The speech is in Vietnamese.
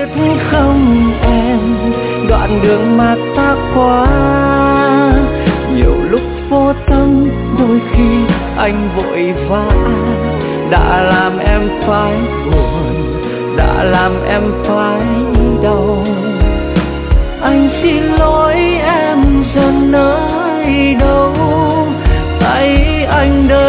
biết không em, đoạn đường mà ta qua nhiều lúc vô tâm, đôi khi anh vội vã đã làm em phải buồn, đã làm em phải đau. Anh xin lỗi em giờ nơi đâu, tay anh đơn